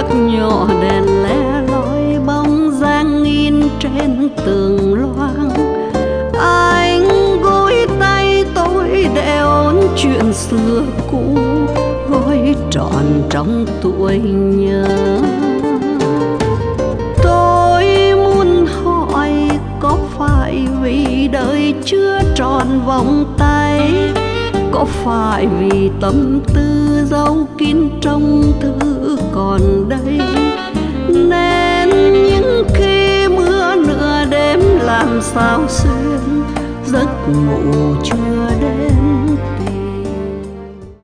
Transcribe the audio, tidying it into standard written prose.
Nhỏ đèn le lói bóng dáng in trên tường loang. Anh gối tay tôi để ôn chuyện xưa cũ, gói trọn trong tuổi nhớ. Tôi muốn hỏi có phải vì đời chưa tròn vòng tay, có phải vì tâm tư giấu kín trong thư còn đây, nên những khi mưa nửa đêm làm sao xuyên giấc ngủ chưa đến.